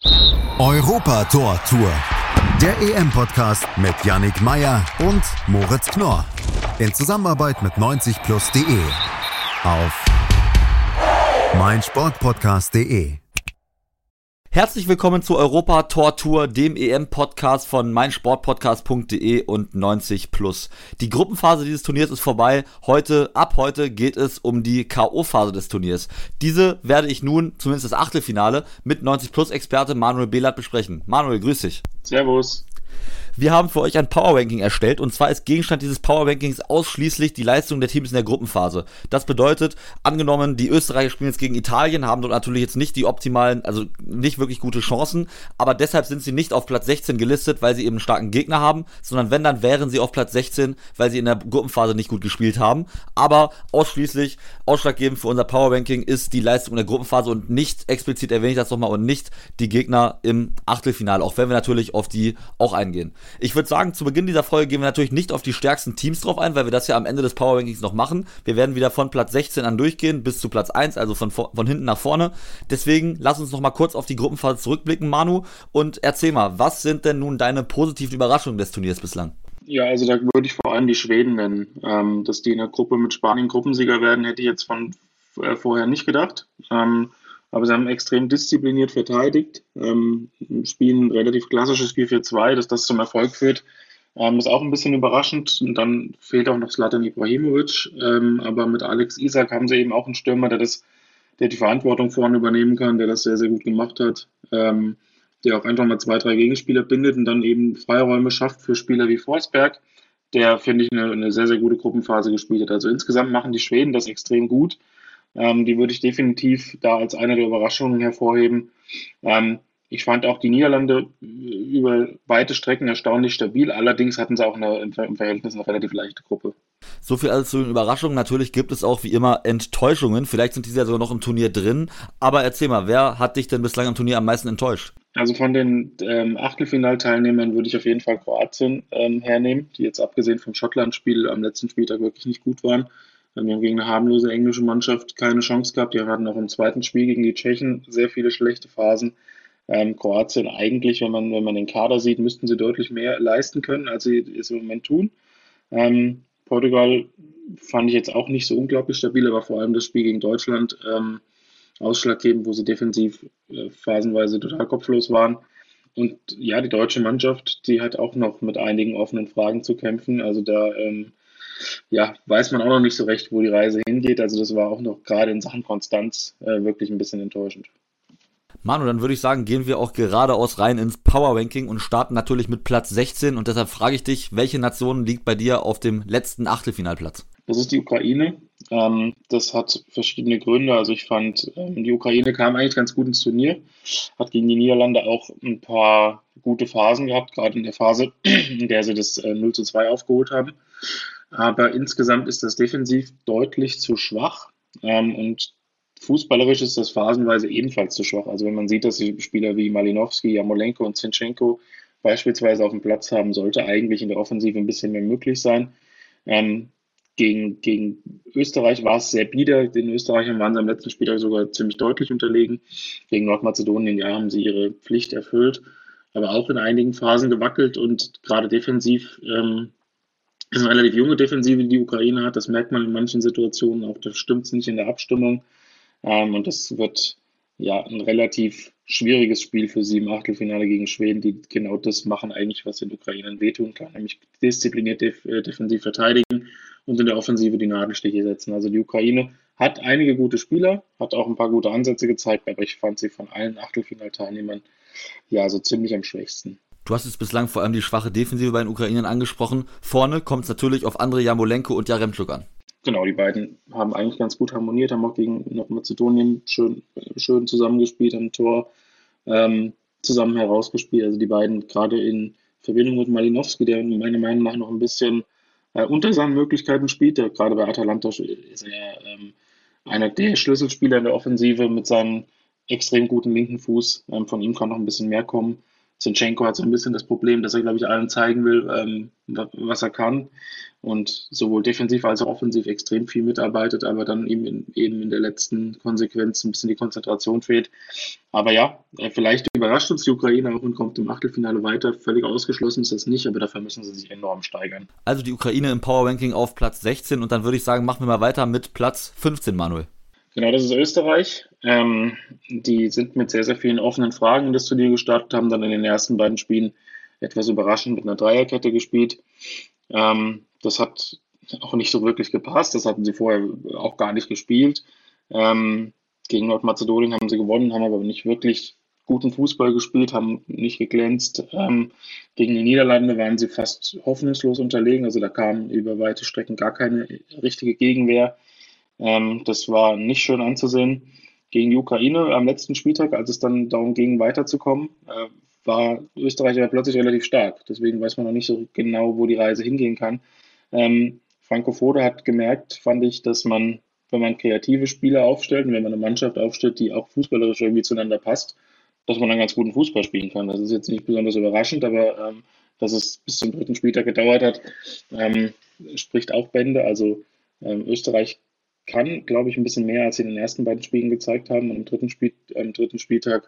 Europa-Tor-Tour. Der EM-Podcast mit Yannick Meyer und Moritz Knorr. In Zusammenarbeit mit 90plus.de. Auf meinsportpodcast.de. Herzlich willkommen zur Europa-Tor-Tour, dem EM-Podcast von meinsportpodcast.de und 90plus. Die Gruppenphase dieses Turniers ist vorbei. Ab heute geht es um die K.O.-Phase des Turniers. Diese werde ich nun, zumindest das Achtelfinale, mit 90plus-Experte Manuel Behlert besprechen. Manuel, grüß dich. Servus. Wir haben für euch ein Power-Ranking erstellt und zwar ist Gegenstand dieses Power-Rankings ausschließlich die Leistung der Teams in der Gruppenphase. Das bedeutet, angenommen, die Österreicher spielen jetzt gegen Italien, haben dort natürlich jetzt nicht die optimalen, also nicht wirklich gute Chancen, aber deshalb sind sie nicht auf Platz 16 gelistet, weil sie eben einen starken Gegner haben, sondern wenn, dann wären sie auf Platz 16, weil sie in der Gruppenphase nicht gut gespielt haben. Aber ausschlaggebend für unser Power-Ranking ist die Leistung in der Gruppenphase und nicht, explizit erwähne ich das nochmal, und nicht die Gegner im Achtelfinale, auch wenn wir natürlich auf die auch eingehen. Ich würde sagen, zu Beginn dieser Folge gehen wir natürlich nicht auf die stärksten Teams drauf ein, weil wir das ja am Ende des Power Rankings noch machen. Wir werden wieder von Platz 16 an durchgehen bis zu Platz 1, also von hinten nach vorne. Deswegen lass uns noch mal kurz auf die Gruppenphase zurückblicken, Manu, und erzähl mal, was sind denn nun deine positiven Überraschungen des Turniers bislang? Ja, also da würde ich vor allem die Schweden nennen. Dass die in der Gruppe mit Spanien Gruppensieger werden, hätte ich jetzt von vorher nicht gedacht. Aber sie haben extrem diszipliniert verteidigt, spielen ein relativ klassisches 4-4-2, dass das zum Erfolg führt, ist auch ein bisschen überraschend. Und dann fehlt auch noch Zlatan Ibrahimovic, aber mit Alex Isak haben sie eben auch einen Stürmer, der die Verantwortung vorne übernehmen kann, der das sehr, sehr gut gemacht hat, der auch einfach mal 2, 3 Gegenspieler bindet und dann eben Freiräume schafft für Spieler wie Forsberg, der, finde ich, eine sehr, sehr gute Gruppenphase gespielt hat. Also insgesamt machen die Schweden das extrem gut. Die würde ich definitiv da als eine der Überraschungen hervorheben. Ich fand auch die Niederlande über weite Strecken erstaunlich stabil. Allerdings hatten sie auch im Verhältnis eine relativ leichte Gruppe. So viel also zu den Überraschungen. Natürlich gibt es auch wie immer Enttäuschungen. Vielleicht sind diese ja sogar noch im Turnier drin. Aber erzähl mal, wer hat dich denn bislang im Turnier am meisten enttäuscht? Also von den Achtelfinalteilnehmern würde ich auf jeden Fall Kroatien hernehmen, die jetzt abgesehen vom Schottland-Spiel am letzten Spieltag wirklich nicht gut waren. Wir haben gegen eine harmlose englische Mannschaft keine Chance gehabt. Die hatten auch im zweiten Spiel gegen die Tschechen sehr viele schlechte Phasen. Kroatien eigentlich, wenn man den Kader sieht, müssten sie deutlich mehr leisten können, als sie es im Moment tun. Portugal fand ich jetzt auch nicht so unglaublich stabil, aber vor allem das Spiel gegen Deutschland ausschlaggebend, wo sie defensiv phasenweise total kopflos waren. Und ja, die deutsche Mannschaft, die hat auch noch mit einigen offenen Fragen zu kämpfen. Also da weiß man auch noch nicht so recht, wo die Reise hingeht. Also das war auch noch gerade in Sachen Konstanz wirklich ein bisschen enttäuschend. Manu, dann würde ich sagen, gehen wir auch geradeaus rein ins Power-Ranking und starten natürlich mit Platz 16. Und deshalb frage ich dich, welche Nation liegt bei dir auf dem letzten Achtelfinalplatz? Das ist die Ukraine. Das hat verschiedene Gründe. Also ich fand, die Ukraine kam eigentlich ganz gut ins Turnier, hat gegen die Niederlande auch ein paar gute Phasen gehabt, gerade in der Phase, in der sie das 0-2 aufgeholt haben. Aber insgesamt ist das defensiv deutlich zu schwach und fußballerisch ist das phasenweise ebenfalls zu schwach. Also wenn man sieht, dass die Spieler wie Malinowski, Yarmolenko und Zinchenko beispielsweise auf dem Platz haben, sollte eigentlich in der Offensive ein bisschen mehr möglich sein. Gegen Österreich war es sehr bieder. Den Österreichern waren sie am letzten Spieltag sogar ziemlich deutlich unterlegen. Gegen Nordmazedonien, ja, haben sie ihre Pflicht erfüllt, aber auch in einigen Phasen gewackelt und gerade defensiv ist eine relativ junge Defensive, die die Ukraine hat. Das merkt man in manchen Situationen auch. Da stimmt es nicht in der Abstimmung. Und das wird ja ein relativ schwieriges Spiel für sie im Achtelfinale gegen Schweden, die genau das machen eigentlich, was den Ukrainern wehtun kann, nämlich diszipliniert defensiv verteidigen und in der Offensive die Nadelstiche setzen. Also die Ukraine hat einige gute Spieler, hat auch ein paar gute Ansätze gezeigt, aber ich fand sie von allen Achtelfinalteilnehmern ja so ziemlich am schwächsten. Du hast jetzt bislang vor allem die schwache Defensive bei den Ukrainern angesprochen. Vorne kommt es natürlich auf Andrei Yarmolenko und Jaremchuk an. Genau, die beiden haben eigentlich ganz gut harmoniert, haben auch gegen Nordmazedonien schön zusammengespielt, haben ein Tor zusammen herausgespielt. Also die beiden gerade in Verbindung mit Malinowski, der meiner Meinung nach noch ein bisschen unter seinen Möglichkeiten spielt. Der, gerade bei Atalanta ist er einer der Schlüsselspieler in der Offensive mit seinem extrem guten linken Fuß. Von ihm kann noch ein bisschen mehr kommen. Zinchenko hat so ein bisschen das Problem, dass er, glaube ich, allen zeigen will, was er kann und sowohl defensiv als auch offensiv extrem viel mitarbeitet, aber dann eben in der letzten Konsequenz ein bisschen die Konzentration fehlt. Aber ja, vielleicht überrascht uns die Ukraine auch und kommt im Achtelfinale weiter. Völlig ausgeschlossen ist das nicht, aber dafür müssen sie sich enorm steigern. Also die Ukraine im Power Ranking auf Platz 16 und dann würde ich sagen, machen wir mal weiter mit Platz 15, Manuel. Genau, das ist Österreich. Die sind mit sehr, sehr vielen offenen Fragen in das Turnier gestartet, haben dann in den ersten beiden Spielen etwas überraschend mit einer Dreierkette gespielt. Das hat auch nicht so wirklich gepasst. Das hatten sie vorher auch gar nicht gespielt. Gegen Nordmazedonien haben sie gewonnen, haben aber nicht wirklich guten Fußball gespielt, haben nicht geglänzt. Gegen die Niederlande waren sie fast hoffnungslos unterlegen. Also da kam über weite Strecken gar keine richtige Gegenwehr. Das war nicht schön anzusehen. Gegen die Ukraine am letzten Spieltag, als es dann darum ging, weiterzukommen, war Österreich ja plötzlich relativ stark. Deswegen weiß man noch nicht so genau, wo die Reise hingehen kann. Franco Foda hat gemerkt, fand ich, dass man, wenn man kreative Spieler aufstellt und wenn man eine Mannschaft aufstellt, die auch fußballerisch irgendwie zueinander passt, dass man dann ganz guten Fußball spielen kann. Das ist jetzt nicht besonders überraschend, aber dass es bis zum dritten Spieltag gedauert hat, spricht auch Bände. Also Österreich kann, glaube ich, ein bisschen mehr, als sie in den ersten beiden Spielen gezeigt haben. Und am dritten Spieltag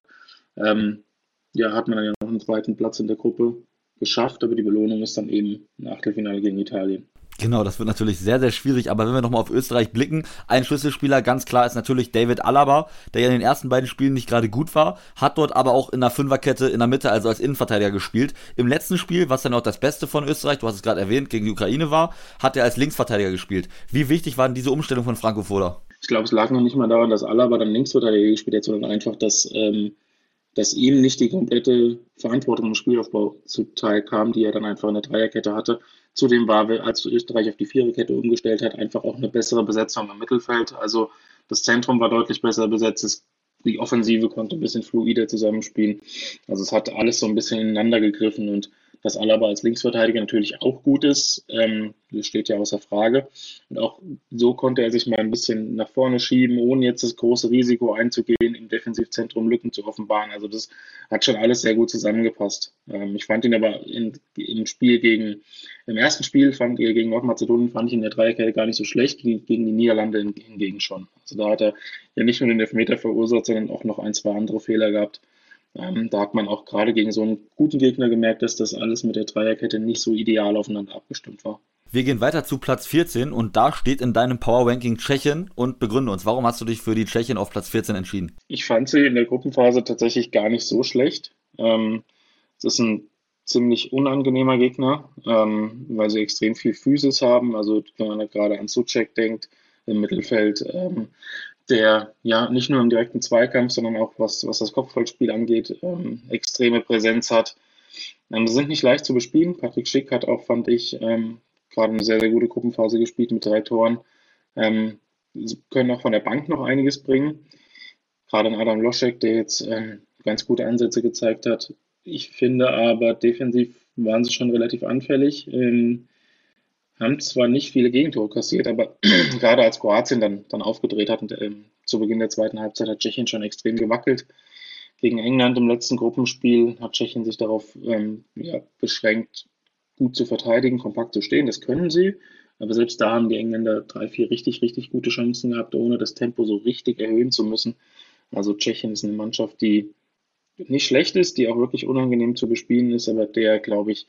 hat man dann ja noch einen zweiten Platz in der Gruppe geschafft, aber die Belohnung ist dann eben ein Achtelfinale gegen Italien. Genau, das wird natürlich sehr, sehr schwierig, aber wenn wir nochmal auf Österreich blicken, ein Schlüsselspieler, ganz klar, ist natürlich David Alaba, der ja in den ersten beiden Spielen nicht gerade gut war, hat dort aber auch in der Fünferkette in der Mitte, also als Innenverteidiger gespielt. Im letzten Spiel, was dann auch das Beste von Österreich, du hast es gerade erwähnt, gegen die Ukraine war, hat er als Linksverteidiger gespielt. Wie wichtig war denn diese Umstellung von Franco Foda? Ich glaube, es lag noch nicht mal daran, dass Alaba dann Linksverteidiger gespielt hat, sondern einfach, dass ihm nicht die komplette Verantwortung im Spielaufbau zuteil kam, die er dann einfach in der Dreierkette hatte. Zudem war, als Österreich auf die Viererkette umgestellt hat, einfach auch eine bessere Besetzung im Mittelfeld. Also das Zentrum war deutlich besser besetzt. Die Offensive konnte ein bisschen fluider zusammenspielen. Also es hat alles so ein bisschen ineinander gegriffen und dass Alaba als Linksverteidiger natürlich auch gut ist, das steht ja außer Frage. Und auch so konnte er sich mal ein bisschen nach vorne schieben, ohne jetzt das große Risiko einzugehen, im Defensivzentrum Lücken zu offenbaren. Also das hat schon alles sehr gut zusammengepasst. Ich fand ihn aber im ersten Spiel gegen Nordmazedonien fand ich in der Dreierkette gar nicht so schlecht, gegen die Niederlande hingegen schon. Also da hat er ja nicht nur den Elfmeter verursacht, sondern auch noch ein, zwei andere Fehler gehabt. Da hat man auch gerade gegen so einen guten Gegner gemerkt, dass das alles mit der Dreierkette nicht so ideal aufeinander abgestimmt war. Wir gehen weiter zu Platz 14 und da steht in deinem Power Ranking Tschechien und begründe uns. Warum hast du dich für die Tschechien auf Platz 14 entschieden? Ich fand sie in der Gruppenphase tatsächlich gar nicht so schlecht. Es ist ein ziemlich unangenehmer Gegner, weil sie extrem viel Physis haben. Also wenn man da gerade an Souček denkt im Mittelfeld, der ja nicht nur im direkten Zweikampf, sondern auch was das Kopfballspiel angeht, extreme Präsenz hat. Sie sind nicht leicht zu bespielen. Patrick Schick hat auch, fand ich, gerade eine sehr, sehr gute Gruppenphase gespielt mit 3 Toren. Sie können auch von der Bank noch einiges bringen. Gerade ein Adam Loschek, der jetzt ganz gute Ansätze gezeigt hat. Ich finde aber, defensiv waren sie schon relativ anfällig. Haben zwar nicht viele Gegentore kassiert, aber gerade als Kroatien dann aufgedreht hat und zu Beginn der zweiten Halbzeit hat Tschechien schon extrem gewackelt. Gegen England im letzten Gruppenspiel hat Tschechien sich darauf beschränkt, gut zu verteidigen, kompakt zu stehen. Das können sie, aber selbst da haben die Engländer 3, 4 richtig, richtig gute Chancen gehabt, ohne das Tempo so richtig erhöhen zu müssen. Also Tschechien ist eine Mannschaft, die nicht schlecht ist, die auch wirklich unangenehm zu bespielen ist, aber der, glaube ich,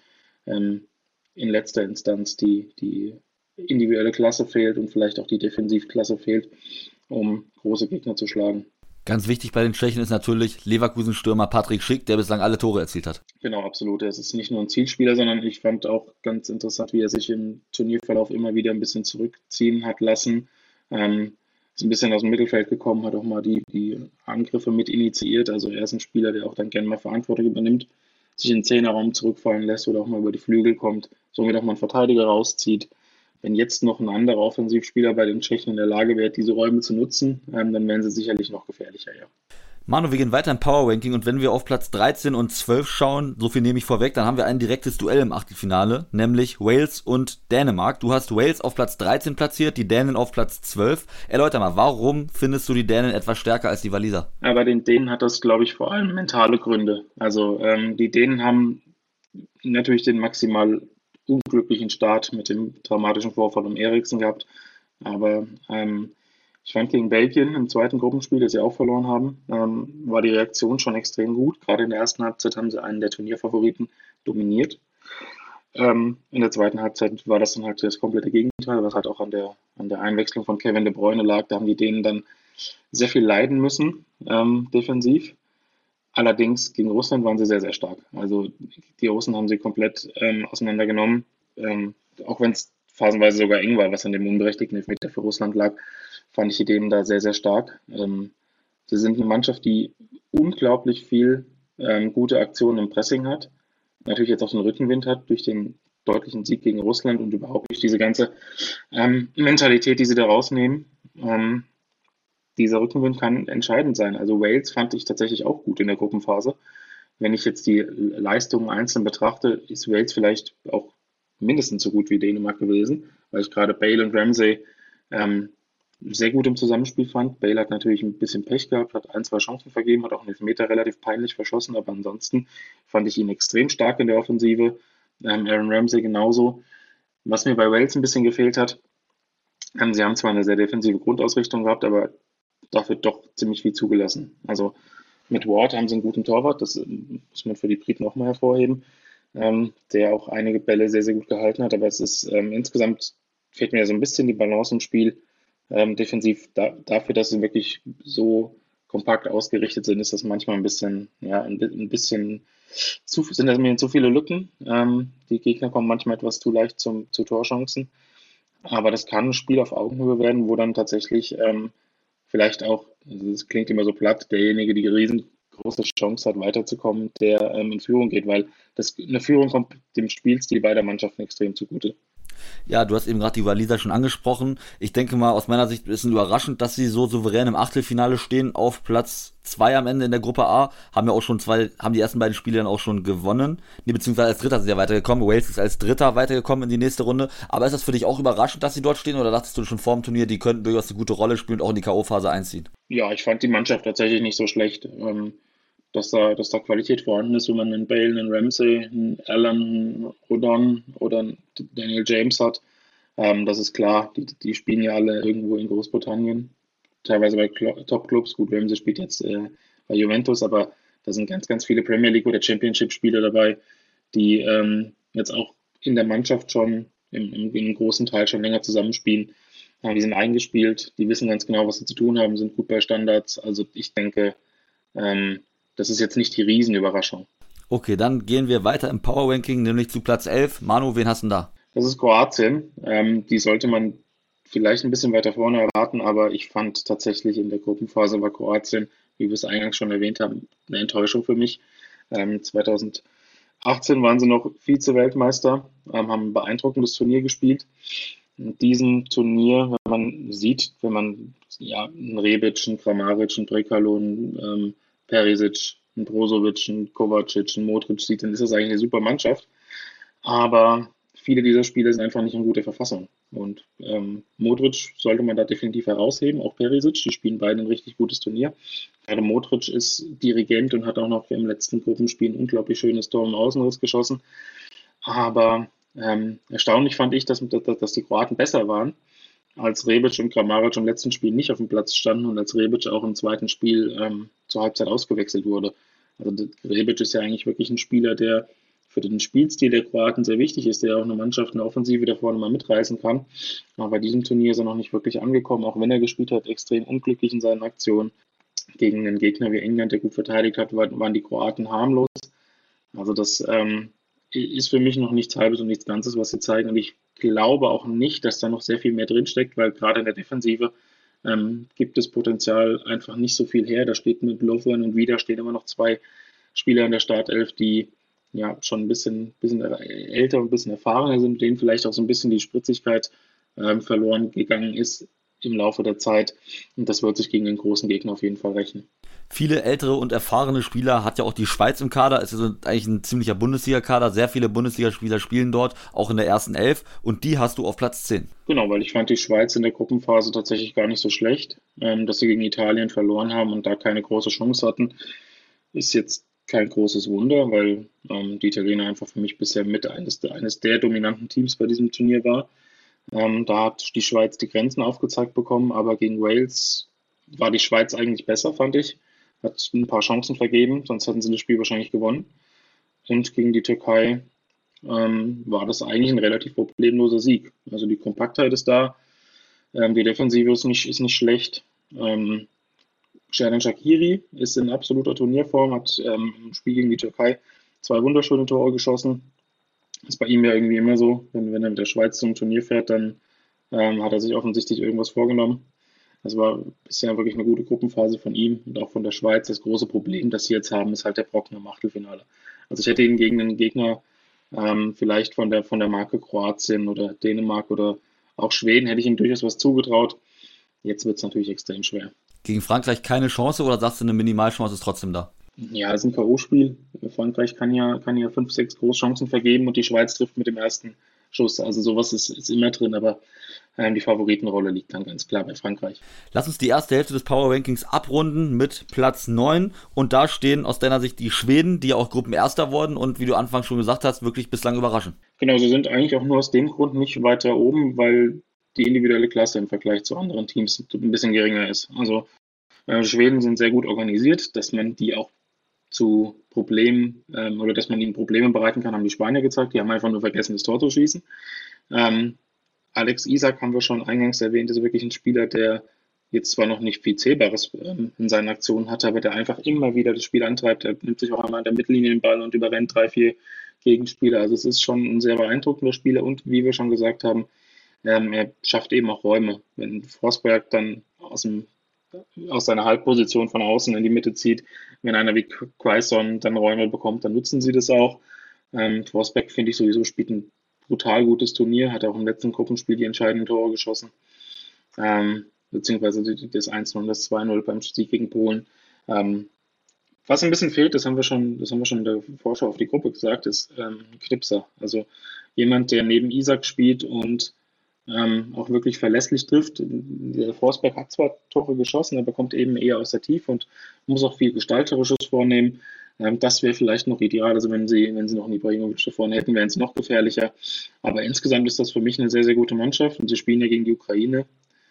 in letzter Instanz die individuelle Klasse fehlt und vielleicht auch die Defensivklasse fehlt, um große Gegner zu schlagen. Ganz wichtig bei den Tschechen ist natürlich Leverkusen-Stürmer Patrick Schick, der bislang alle Tore erzielt hat. Genau, absolut. Er ist nicht nur ein Zielspieler, sondern ich fand auch ganz interessant, wie er sich im Turnierverlauf immer wieder ein bisschen zurückziehen hat lassen. Ist ein bisschen aus dem Mittelfeld gekommen, hat auch mal die Angriffe mit initiiert. Also er ist ein Spieler, der auch dann gerne mal Verantwortung übernimmt, sich in den Zehnerraum zurückfallen lässt oder auch mal über die Flügel kommt, somit auch mal einen Verteidiger rauszieht. Wenn jetzt noch ein anderer Offensivspieler bei den Tschechen in der Lage wäre, diese Räume zu nutzen, dann wären sie sicherlich noch gefährlicher, ja. Manu, wir gehen weiter im Power Ranking und wenn wir auf Platz 13 und 12 schauen, so viel nehme ich vorweg, dann haben wir ein direktes Duell im Achtelfinale, nämlich Wales und Dänemark. Du hast Wales auf Platz 13 platziert, die Dänen auf Platz 12. Erläuter mal, warum findest du die Dänen etwas stärker als die Waliser? Aber bei den Dänen hat das, glaube ich, vor allem mentale Gründe. Also die Dänen haben natürlich den maximal unglücklichen Start mit dem dramatischen Vorfall um Eriksen gehabt. Aber ich fand gegen Belgien im zweiten Gruppenspiel, das sie auch verloren haben, war die Reaktion schon extrem gut. Gerade in der ersten Halbzeit haben sie einen der Turnierfavoriten dominiert. In der zweiten Halbzeit war das dann halt das komplette Gegenteil, was halt auch an der Einwechslung von Kevin De Bruyne lag. Da haben die Dänen dann sehr viel leiden müssen, defensiv. Allerdings gegen Russland waren sie sehr, sehr stark. Also die Russen haben sie komplett auseinandergenommen, auch wenn es phasenweise sogar eng war, was an dem unberechtigten Elfmeter für Russland lag, fand ich die Dänen da sehr, sehr stark. Sie sind eine Mannschaft, die unglaublich viel gute Aktionen im Pressing hat, natürlich jetzt auch den Rückenwind hat durch den deutlichen Sieg gegen Russland und überhaupt durch diese ganze Mentalität, die sie da rausnehmen. Dieser Rückenwind kann entscheidend sein. Also Wales fand ich tatsächlich auch gut in der Gruppenphase. Wenn ich jetzt die Leistungen einzeln betrachte, ist Wales vielleicht auch mindestens so gut wie Dänemark gewesen, weil ich gerade Bale und Ramsey sehr gut im Zusammenspiel fand. Bale hat natürlich ein bisschen Pech gehabt, hat ein, zwei Chancen vergeben, hat auch einen Elfmeter relativ peinlich verschossen, aber ansonsten fand ich ihn extrem stark in der Offensive. Aaron Ramsey genauso. Was mir bei Wales ein bisschen gefehlt hat, sie haben zwar eine sehr defensive Grundausrichtung gehabt, aber dafür doch ziemlich viel zugelassen. Also mit Ward haben sie einen guten Torwart, das muss man für die Briten auch mal hervorheben, der auch einige Bälle sehr, sehr gut gehalten hat, aber es ist insgesamt fehlt mir so ein bisschen die Balance im Spiel. Defensiv dafür, dass sie wirklich so kompakt ausgerichtet sind, ist das manchmal ein bisschen, ja, ein bisschen sind das mir zu viele Lücken. Die Gegner kommen manchmal etwas zu leicht zu Torchancen. Aber das kann ein Spiel auf Augenhöhe werden, wo dann tatsächlich vielleicht auch, also das klingt immer so platt, derjenige, die riesengroße Chance hat, weiterzukommen, der in Führung geht, weil eine Führung kommt dem Spielstil beider Mannschaften extrem zugute. Ja, du hast eben gerade die Waliser schon angesprochen. Ich denke mal, aus meiner Sicht ist es überraschend, dass sie so souverän im Achtelfinale stehen, auf Platz 2 am Ende in der Gruppe A. Haben die ersten beiden Spiele dann auch schon gewonnen. Nee, beziehungsweise als Dritter sind sie ja weitergekommen. Wales ist als Dritter weitergekommen in die nächste Runde. Aber ist das für dich auch überraschend, dass sie dort stehen, oder dachtest du schon vor dem Turnier, die könnten durchaus eine gute Rolle spielen und auch in die K.O.-Phase einziehen? Ja, ich fand die Mannschaft tatsächlich nicht so schlecht. Dass da Qualität vorhanden ist, wenn man einen Bale, einen Ramsey, einen Allen, einen Rodon oder einen Daniel James hat. Das ist klar, die spielen ja alle irgendwo in Großbritannien, teilweise bei Top-Clubs. Gut, Ramsey spielt jetzt bei Juventus, aber da sind ganz, ganz viele Premier League- oder Championship-Spieler dabei, die jetzt auch in der Mannschaft schon im großen Teil schon länger zusammenspielen. Die sind eingespielt, die wissen ganz genau, was sie zu tun haben, sind gut bei Standards. Also ich denke, das ist jetzt nicht die Riesenüberraschung. Okay, dann gehen wir weiter im Power Ranking, nämlich zu Platz 11. Manu, wen hast du denn da? Das ist Kroatien. Die sollte man vielleicht ein bisschen weiter vorne erwarten, aber ich fand tatsächlich in der Gruppenphase war Kroatien, wie wir es eingangs schon erwähnt haben, eine Enttäuschung für mich. 2018 waren sie noch Vize-Weltmeister, haben ein beeindruckendes Turnier gespielt. In diesem Turnier, wenn man einen Rebic, einen Kramaric, einen Brekalo, einen Perisic, einen Brozovic, einen Kovacic, einen Modric sieht, dann ist das eigentlich eine super Mannschaft. Aber viele dieser Spieler sind einfach nicht in guter Verfassung. Und Modric sollte man da definitiv herausheben, auch Perisic, die spielen beide ein richtig gutes Turnier. Gerade Modric ist Dirigent und hat auch noch im letzten Gruppenspiel ein unglaublich schönes Tor im Außenriss geschossen. Aber erstaunlich fand ich, dass die Kroaten besser waren, als Rebic und Kramaric im letzten Spiel nicht auf dem Platz standen und als Rebic auch im zweiten Spiel zur Halbzeit ausgewechselt wurde. Also Rebic ist ja eigentlich wirklich ein Spieler, der für den Spielstil der Kroaten sehr wichtig ist, der auch eine Mannschaft, eine Offensive da vorne mal mitreißen kann. Aber bei diesem Turnier ist er noch nicht wirklich angekommen, auch wenn er gespielt hat, extrem unglücklich in seinen Aktionen. Gegen einen Gegner wie England, der gut verteidigt hat, waren die Kroaten harmlos. Also das ist für mich noch nichts Halbes und nichts Ganzes, was sie zeigen. Und ich glaube auch nicht, dass da noch sehr viel mehr drinsteckt, weil gerade in der Defensive gibt es Potenzial einfach nicht so viel her. Da steht mit Lovren und Vida stehen immer noch zwei Spieler in der Startelf, die ja schon ein bisschen älter und ein bisschen erfahrener sind, denen vielleicht auch so ein bisschen die Spritzigkeit verloren gegangen ist im Laufe der Zeit. Und das wird sich gegen den großen Gegner auf jeden Fall rechnen. Viele ältere und erfahrene Spieler hat ja auch die Schweiz im Kader. Es ist also eigentlich ein ziemlicher Bundesliga-Kader. Sehr viele Bundesligaspieler spielen dort, auch in der ersten Elf. Und die hast du auf Platz 10. Genau, weil ich fand die Schweiz in der Gruppenphase tatsächlich gar nicht so schlecht. Dass sie gegen Italien verloren haben und da keine große Chance hatten, ist jetzt kein großes Wunder, weil die Italiener einfach für mich bisher mit eines der dominanten Teams bei diesem Turnier war. Da hat die Schweiz die Grenzen aufgezeigt bekommen, aber gegen Wales war die Schweiz eigentlich besser, fand ich. Hat ein paar Chancen vergeben, sonst hätten sie das Spiel wahrscheinlich gewonnen. Und gegen die Türkei war das eigentlich ein relativ problemloser Sieg. Also die Kompaktheit ist da, die Defensive ist nicht schlecht. Xherdan Shaqiri ist in absoluter Turnierform, hat im Spiel gegen die Türkei 2 wunderschöne Tore geschossen. Ist bei ihm ja irgendwie immer so, wenn er mit der Schweiz zum Turnier fährt, dann hat er sich offensichtlich irgendwas vorgenommen. Das war bisher wirklich eine gute Gruppenphase von ihm und auch von der Schweiz. Das große Problem, das sie jetzt haben, ist halt der Brocken im Achtelfinale. Also ich hätte ihn gegen einen Gegner vielleicht von der Marke Kroatien oder Dänemark oder auch Schweden, hätte ich ihm durchaus was zugetraut. Jetzt wird es natürlich extrem schwer. Gegen Frankreich keine Chance oder sagst du, eine Minimalchance ist trotzdem da? Ja, das ist ein K.O.-Spiel. Frankreich kann ja 5, 6 Großchancen vergeben und die Schweiz trifft mit dem ersten Schuss. Also sowas ist immer drin, aber die Favoritenrolle liegt dann ganz klar bei Frankreich. Lass uns die erste Hälfte des Power Rankings abrunden mit Platz 9 und da stehen aus deiner Sicht die Schweden, die ja auch Gruppenerster wurden und wie du anfangs schon gesagt hast, wirklich bislang überraschen. Genau, sie sind eigentlich auch nur aus dem Grund nicht weiter oben, weil die individuelle Klasse im Vergleich zu anderen Teams ein bisschen geringer ist. Also Schweden sind sehr gut organisiert, dass man die auch zu Problemen oder dass man ihnen Probleme bereiten kann, haben die Spanier gezeigt. Die haben einfach nur vergessen, das Tor zu schießen. Alex Isak haben wir schon eingangs erwähnt, ist wirklich ein Spieler, der jetzt zwar noch nicht viel Zählbares in seinen Aktionen hat, aber der einfach immer wieder das Spiel antreibt. Er nimmt sich auch einmal an der Mittellinie den Ball und überrennt 3, 4 Gegenspieler. Also es ist schon ein sehr beeindruckender Spieler und wie wir schon gesagt haben, er schafft eben auch Räume. Wenn Forsberg dann aus seiner Halbposition von außen in die Mitte zieht, wenn einer wie Quaison dann Räume bekommt, dann nutzen sie das auch. Forsberg, finde ich, sowieso spielt ein brutal gutes Turnier, hat auch im letzten Gruppenspiel die entscheidenden Tore geschossen, beziehungsweise das 1-0 und das 2-0 beim Sieg gegen Polen. Was ein bisschen fehlt, das haben wir schon in der Vorschau auf die Gruppe gesagt, ist Knipser. Also jemand, der neben Isak spielt und auch wirklich verlässlich trifft. Der Forsberg hat zwar Tore geschossen, aber kommt eben eher aus der Tiefe und muss auch viel Gestalterisches vornehmen. Das wäre vielleicht noch ideal. Also wenn sie noch einen Ibrahimovic da vorne hätten, wären sie noch gefährlicher. Aber insgesamt ist das für mich eine sehr, sehr gute Mannschaft und sie spielen ja gegen die Ukraine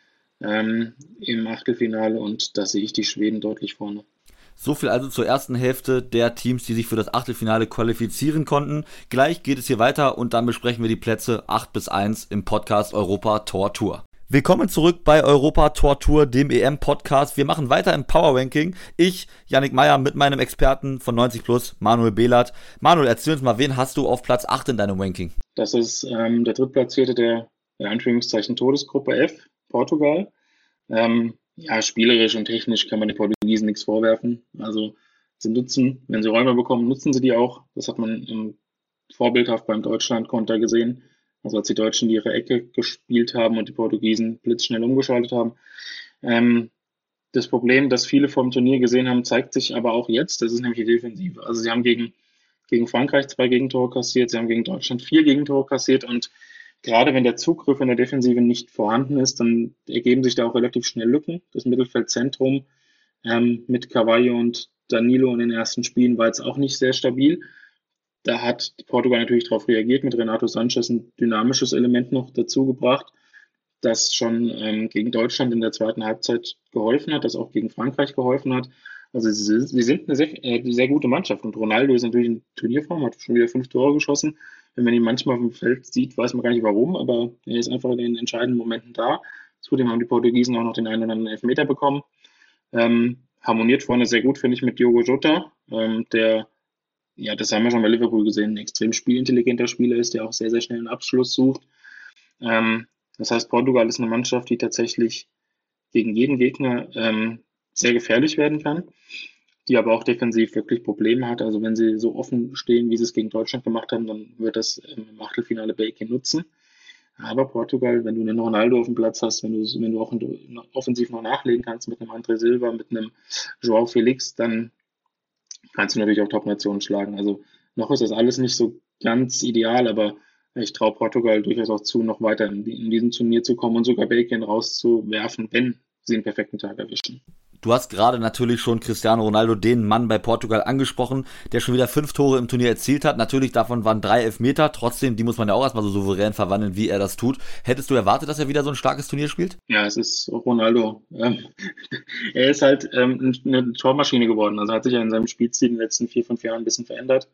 im Achtelfinale und da sehe ich die Schweden deutlich vorne. So viel also zur ersten Hälfte der Teams, die sich für das Achtelfinale qualifizieren konnten. Gleich geht es hier weiter und dann besprechen wir die Plätze 8-1 im Podcast Europa Tor Tour. Willkommen zurück bei Europa Tor Tour, dem EM-Podcast. Wir machen weiter im Power Ranking. Ich, Yannick Meyer, mit meinem Experten von 90+, Manuel Behlert. Manuel, erzähl uns mal, wen hast du auf Platz 8 in deinem Ranking? Das ist der Drittplatzierte der in Anführungszeichen Todesgruppe F, Portugal. Ja, spielerisch und technisch kann man den Portugiesen nichts vorwerfen. Also sie nutzen, wenn sie Räume bekommen, nutzen sie die auch. Das hat man vorbildhaft beim Deutschland-Konter gesehen. Also als die Deutschen die ihre Ecke gespielt haben und die Portugiesen blitzschnell umgeschaltet haben. Das Problem, das viele vom Turnier gesehen haben, zeigt sich aber auch jetzt. Das ist nämlich die Defensive. Also sie haben gegen Frankreich 2 Gegentore kassiert, sie haben gegen Deutschland 4 Gegentore kassiert und gerade wenn der Zugriff in der Defensive nicht vorhanden ist, dann ergeben sich da auch relativ schnell Lücken. Das Mittelfeldzentrum mit Carvalho und Danilo in den ersten Spielen war jetzt auch nicht sehr stabil. Da hat Portugal natürlich darauf reagiert, mit Renato Sanchez ein dynamisches Element noch dazu gebracht, das schon gegen Deutschland in der zweiten Halbzeit geholfen hat, das auch gegen Frankreich geholfen hat. Also sie sind eine sehr gute Mannschaft und Ronaldo ist natürlich in Turnierform, hat schon wieder 5 Tore geschossen. Wenn man ihn manchmal auf dem Feld sieht, weiß man gar nicht warum, aber er ist einfach in den entscheidenden Momenten da. Zudem haben die Portugiesen auch noch den einen oder anderen Elfmeter bekommen. Harmoniert vorne sehr gut, finde ich, mit Diogo Jota, der, ja, das haben wir schon bei Liverpool gesehen, ein extrem spielintelligenter Spieler ist, der auch sehr, sehr schnell einen Abschluss sucht. Das heißt, Portugal ist eine Mannschaft, die tatsächlich gegen jeden Gegner sehr gefährlich werden kann, die aber auch defensiv wirklich Probleme hat. Also wenn sie so offen stehen, wie sie es gegen Deutschland gemacht haben, dann wird das im Achtelfinale Belgien nutzen. Aber Portugal, wenn du einen Ronaldo auf dem Platz hast, wenn du auch offensiv noch nachlegen kannst mit einem André Silva, mit einem Joao Felix, dann kannst du natürlich auch Top-Nationen schlagen. Also noch ist das alles nicht so ganz ideal, aber ich traue Portugal durchaus auch zu, noch weiter in diesem Turnier zu kommen und sogar Belgien rauszuwerfen, wenn sie einen perfekten Tag erwischen. Du hast gerade natürlich schon Cristiano Ronaldo, den Mann bei Portugal, angesprochen, der schon wieder 5 Tore im Turnier erzielt hat. Natürlich, davon waren 3 Elfmeter. Trotzdem, die muss man ja auch erstmal so souverän verwandeln, wie er das tut. Hättest du erwartet, dass er wieder so ein starkes Turnier spielt? Ja, es ist Ronaldo. Er ist halt eine Tormaschine geworden. Also hat sich ja in seinem Spielstil in den letzten 4, 5 Jahren ein bisschen verändert.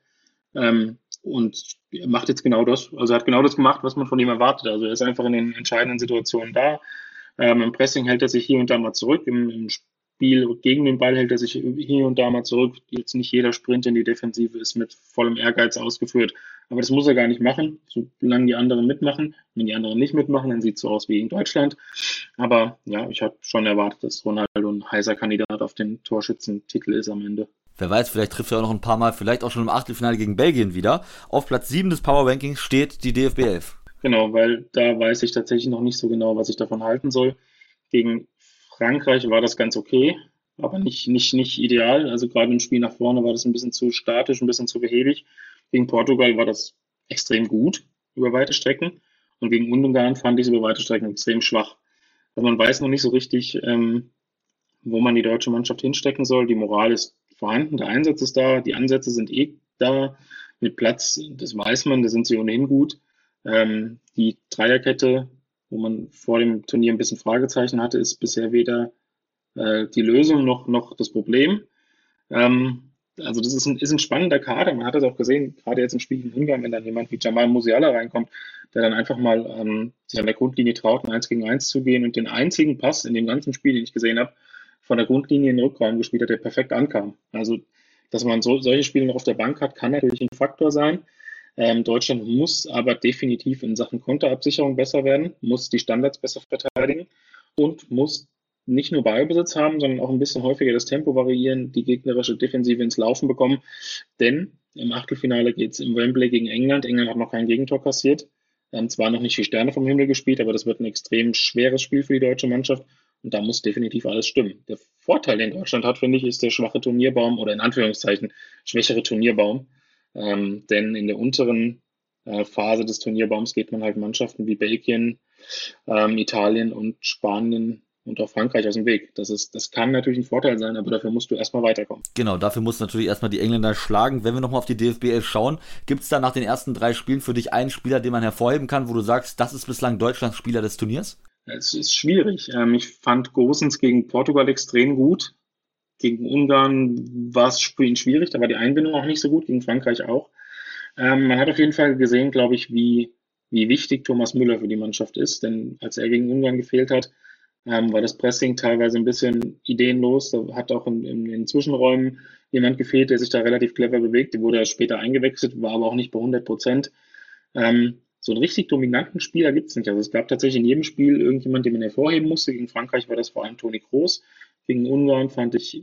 Und er macht jetzt genau das. Also er hat genau das gemacht, was man von ihm erwartet. Also er ist einfach in den entscheidenden Situationen da. Im Pressing hält er sich hier und da mal zurück. Im Spiel gegen den Ball hält er sich hier und da mal zurück. Jetzt nicht jeder Sprint in die Defensive ist mit vollem Ehrgeiz ausgeführt. Aber das muss er gar nicht machen, solange die anderen mitmachen. Wenn die anderen nicht mitmachen, dann sieht es so aus wie in Deutschland. Aber ja, ich habe schon erwartet, dass Ronaldo ein heißer Kandidat auf den Torschützentitel ist am Ende. Wer weiß, vielleicht trifft er auch noch ein paar Mal, vielleicht auch schon im Achtelfinale gegen Belgien wieder. Auf Platz 7 des Power Rankings steht die DFB 11. Genau, weil da weiß ich tatsächlich noch nicht so genau, was ich davon halten soll. Gegen Frankreich war das ganz okay, aber nicht ideal. Also gerade im Spiel nach vorne war das ein bisschen zu statisch, ein bisschen zu behäbig. Gegen Portugal war das extrem gut über weite Strecken und gegen Ungarn fand ich es über weite Strecken extrem schwach. Also man weiß noch nicht so richtig, wo man die deutsche Mannschaft hinstecken soll. Die Moral ist vorhanden, der Einsatz ist da, die Ansätze sind da. Mit Platz, das weiß man, da sind sie ohnehin gut. Die Dreierkette, wo man vor dem Turnier ein bisschen Fragezeichen hatte, ist bisher weder die Lösung noch das Problem. Also das ist ein spannender Kader. Man hat das auch gesehen, gerade jetzt im Spiel in Ungarn, wenn dann jemand wie Jamal Musiala reinkommt, der dann einfach mal sich an der Grundlinie traut, ein 1 gegen 1 zu gehen und den einzigen Pass in dem ganzen Spiel, den ich gesehen habe, von der Grundlinie in den Rückraum gespielt hat, der perfekt ankam. Also, dass man solche Spiele noch auf der Bank hat, kann natürlich ein Faktor sein. Deutschland muss aber definitiv in Sachen Konterabsicherung besser werden, muss die Standards besser verteidigen und muss nicht nur Ballbesitz haben, sondern auch ein bisschen häufiger das Tempo variieren, die gegnerische Defensive ins Laufen bekommen. Denn im Achtelfinale geht es im Wembley gegen England. England hat noch kein Gegentor kassiert. Zwar noch nicht die Sterne vom Himmel gespielt, aber das wird ein extrem schweres Spiel für die deutsche Mannschaft. Und da muss definitiv alles stimmen. Der Vorteil, den Deutschland hat, finde ich, ist der schwache Turnierbaum oder in Anführungszeichen schwächere Turnierbaum. Denn in der unteren Phase des Turnierbaums geht man halt Mannschaften wie Belgien, Italien und Spanien und auch Frankreich aus dem Weg. Das kann natürlich ein Vorteil sein, aber dafür musst du erstmal weiterkommen. Genau, dafür musst du natürlich erstmal die Engländer schlagen. Wenn wir nochmal auf die DFB 11 schauen, gibt es da nach den ersten 3 Spielen für dich einen Spieler, den man hervorheben kann, wo du sagst, das ist bislang Deutschlands Spieler des Turniers? Es ist schwierig. Ich fand Gosens gegen Portugal extrem gut. Gegen Ungarn war es für ihn schwierig, da war die Einbindung auch nicht so gut, gegen Frankreich auch. Man hat auf jeden Fall gesehen, glaube ich, wie wichtig Thomas Müller für die Mannschaft ist, denn als er gegen Ungarn gefehlt hat, war das Pressing teilweise ein bisschen ideenlos. Da hat auch in den Zwischenräumen jemand gefehlt, der sich da relativ clever bewegt. Der wurde später eingewechselt, war aber auch nicht bei 100%. So einen richtig dominanten Spieler gibt es nicht. Also es gab tatsächlich in jedem Spiel irgendjemand, den man hervorheben musste. Gegen Frankreich war das vor allem Toni Kroos. Gegen Ungarn fand ich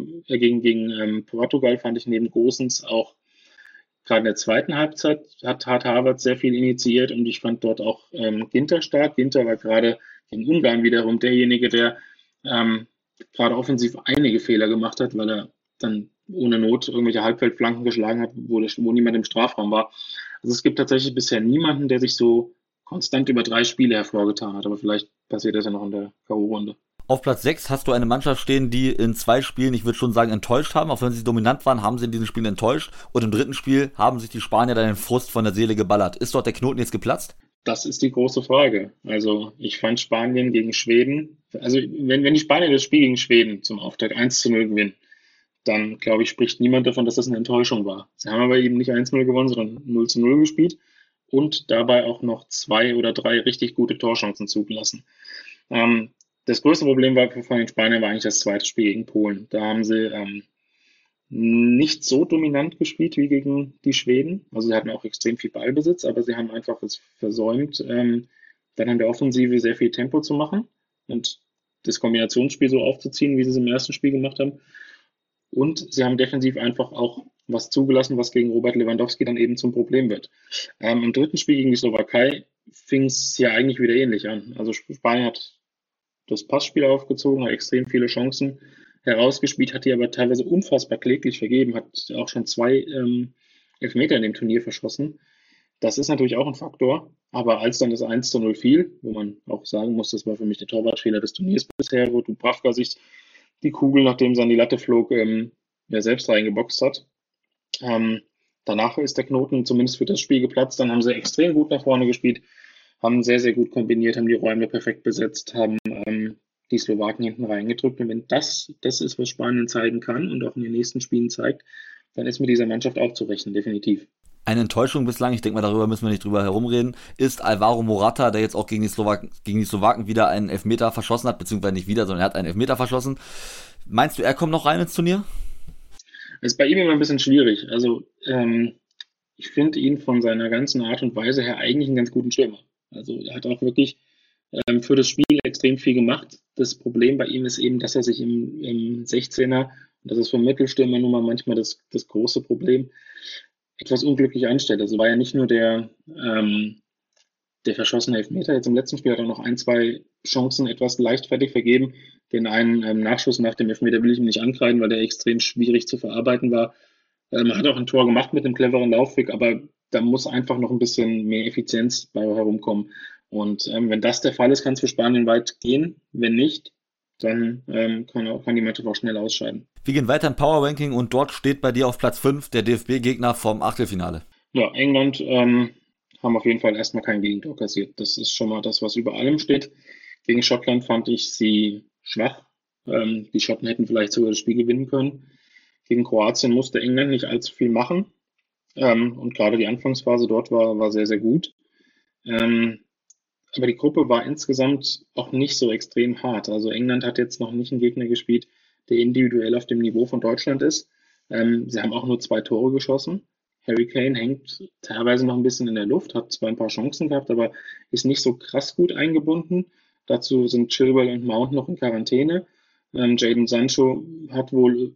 gegen Portugal fand ich neben Gosens auch gerade in der zweiten Halbzeit hat Havertz sehr viel initiiert und ich fand dort auch Ginter stark. Ginter war gerade gegen Ungarn wiederum derjenige, der gerade offensiv einige Fehler gemacht hat, weil er dann ohne Not irgendwelche Halbfeldflanken geschlagen hat, wo niemand im Strafraum war. Also es gibt tatsächlich bisher niemanden, der sich so konstant über 3 Spiele hervorgetan hat, aber vielleicht passiert das ja noch in der K.O.-Runde. Auf Platz 6 hast du eine Mannschaft stehen, die in 2 Spielen, ich würde schon sagen, enttäuscht haben. Auch wenn sie dominant waren, haben sie in diesen Spielen enttäuscht. Und im 3. Spiel haben sich die Spanier dann den Frust von der Seele geballert. Ist dort der Knoten jetzt geplatzt? Das ist die große Frage. Also ich fand Spanien gegen Schweden, also wenn die Spanier das Spiel gegen Schweden zum Auftakt 1-0 gewinnen, dann glaube ich, spricht niemand davon, dass das eine Enttäuschung war. Sie haben aber eben nicht 1-0 gewonnen, sondern 0-0 gespielt und dabei auch noch 2 oder 3 richtig gute Torchancen zugelassen. Das größte Problem von den Spaniern war eigentlich das zweite Spiel gegen Polen. Da haben sie nicht so dominant gespielt wie gegen die Schweden. Also sie hatten auch extrem viel Ballbesitz, aber sie haben einfach es versäumt, dann an der Offensive sehr viel Tempo zu machen und das Kombinationsspiel so aufzuziehen, wie sie es im ersten Spiel gemacht haben. Und sie haben defensiv einfach auch was zugelassen, was gegen Robert Lewandowski dann eben zum Problem wird. Im 3. Spiel gegen die Slowakei fing es ja eigentlich wieder ähnlich an. Also Spanien hat das Passspiel aufgezogen, hat extrem viele Chancen herausgespielt, hat die aber teilweise unfassbar kläglich vergeben, hat auch schon 2 Elfmeter in dem Turnier verschossen. Das ist natürlich auch ein Faktor, aber als dann das 1:0 fiel, wo man auch sagen muss, das war für mich der Torwartfehler des Turniers bisher, wo Dubravka sich die Kugel, nachdem sie an die Latte flog, ja selbst reingeboxt hat. Ähm, Danach ist der Knoten zumindest für das Spiel geplatzt. Dann haben sie extrem gut nach vorne gespielt, haben sehr, sehr gut kombiniert, haben die Räume perfekt besetzt, haben die Slowaken hinten reingedrückt. Und wenn das ist, was Spanien zeigen kann und auch in den nächsten Spielen zeigt, dann ist mit dieser Mannschaft auch zu rechnen, definitiv. Eine Enttäuschung bislang, ich denke mal, darüber müssen wir nicht drüber herumreden, ist Alvaro Morata, der jetzt auch gegen die Slowaken wieder einen Elfmeter verschossen hat, beziehungsweise nicht wieder, sondern er hat einen Elfmeter verschossen. Meinst du, er kommt noch rein ins Turnier? Das ist bei ihm immer ein bisschen schwierig. Also ich finde ihn von seiner ganzen Art und Weise her eigentlich einen ganz guten Stürmer. Also er hat auch wirklich für das Spiel extrem viel gemacht. Das Problem bei ihm ist eben, dass er sich im 16er, und das ist für Mittelstürmer nun mal manchmal das große Problem, etwas unglücklich anstellt. Also war ja nicht nur der verschossene Elfmeter. Jetzt im letzten Spiel hat er noch 1, 2 Chancen etwas leichtfertig vergeben. Den einen Nachschuss nach dem Elfmeter will ich ihm nicht ankreiden, weil der extrem schwierig zu verarbeiten war. Er hat auch ein Tor gemacht mit einem cleveren Laufweg, aber da muss einfach noch ein bisschen mehr Effizienz bei herumkommen. Und wenn das der Fall ist, kann es für Spanien weit gehen. Wenn nicht, dann kann die Mannschaft auch schnell ausscheiden. Wir gehen weiter im Power Ranking und dort steht bei dir auf Platz 5 der DFB-Gegner vom Achtelfinale. Ja, England haben auf jeden Fall erstmal kein Gegentor kassiert. Das ist schon mal das, was über allem steht. Gegen Schottland fand ich sie schwach. Die Schotten hätten vielleicht sogar das Spiel gewinnen können. Gegen Kroatien musste England nicht allzu viel machen. Und gerade die Anfangsphase dort war sehr, sehr gut. Aber die Gruppe war insgesamt auch nicht so extrem hart. Also England hat jetzt noch nicht einen Gegner gespielt, der individuell auf dem Niveau von Deutschland ist. Sie haben auch nur 2 Tore geschossen. Harry Kane hängt teilweise noch ein bisschen in der Luft, hat zwar ein paar Chancen gehabt, aber ist nicht so krass gut eingebunden. Dazu sind Chilwell und Mount noch in Quarantäne. Jadon Sancho hat wohl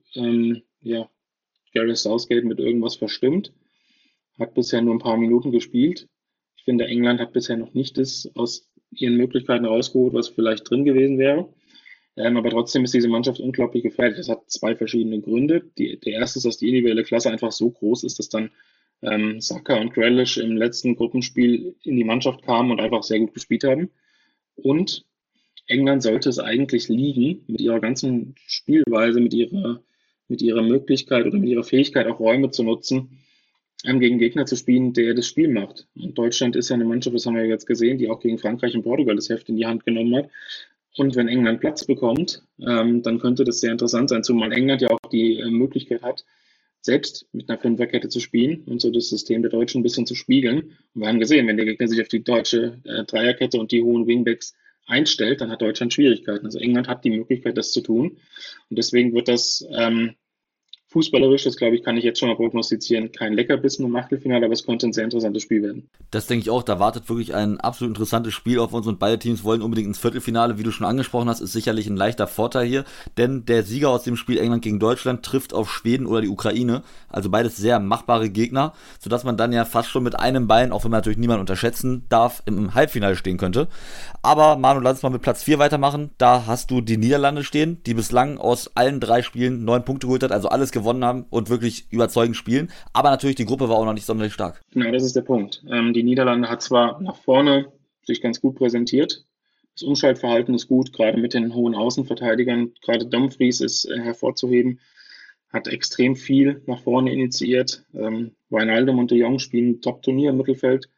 Gareth Southgate mit irgendwas verstimmt, hat bisher nur ein paar Minuten gespielt. Ich finde, England hat bisher noch nicht das aus ihren Möglichkeiten rausgeholt, was vielleicht drin gewesen wäre. Aber trotzdem ist diese Mannschaft unglaublich gefährlich. Das hat 2 verschiedene Gründe. Der erste ist, dass die individuelle Klasse einfach so groß ist, dass dann Saka und Grealish im letzten Gruppenspiel in die Mannschaft kamen und einfach sehr gut gespielt haben. Und England sollte es eigentlich liegen, mit ihrer ganzen Spielweise, mit ihrer Möglichkeit oder mit ihrer Fähigkeit, auch Räume zu nutzen, gegen Gegner zu spielen, der das Spiel macht. Und Deutschland ist ja eine Mannschaft, das haben wir jetzt gesehen, die auch gegen Frankreich und Portugal das Heft in die Hand genommen hat. Und wenn England Platz bekommt, dann könnte das sehr interessant sein, zumal England ja auch die Möglichkeit hat, selbst mit einer Fünferkette zu spielen und so das System der Deutschen ein bisschen zu spiegeln. Und wir haben gesehen, wenn der Gegner sich auf die deutsche Dreierkette und die hohen Wingbacks einstellt, dann hat Deutschland Schwierigkeiten. Also England hat die Möglichkeit, das zu tun. Und deswegen wird das fußballerisch, das glaube ich, kann ich jetzt schon mal prognostizieren, kein Leckerbissen im Achtelfinale, aber es könnte ein sehr interessantes Spiel werden. Das denke ich auch, da wartet wirklich ein absolut interessantes Spiel auf uns und beide Teams wollen unbedingt ins Viertelfinale, wie du schon angesprochen hast, ist sicherlich ein leichter Vorteil hier, denn der Sieger aus dem Spiel England gegen Deutschland trifft auf Schweden oder die Ukraine, also beides sehr machbare Gegner, sodass man dann ja fast schon mit einem Bein, auch wenn man natürlich niemanden unterschätzen darf, im Halbfinale stehen könnte. Aber Manu, lass uns mal mit Platz 4 weitermachen, da hast du die Niederlande stehen, die bislang aus allen 3 Spielen 9 Punkte geholt hat, also alles gewonnen haben und wirklich überzeugend spielen. Aber natürlich, die Gruppe war auch noch nicht sonderlich stark. Genau, das ist der Punkt. Die Niederlande hat zwar nach vorne sich ganz gut präsentiert. Das Umschaltverhalten ist gut, gerade mit den hohen Außenverteidigern. Gerade Dumfries ist hervorzuheben, hat extrem viel nach vorne initiiert. Wijnaldum und de Jong spielen ein Top-Turnier im Mittelfeld.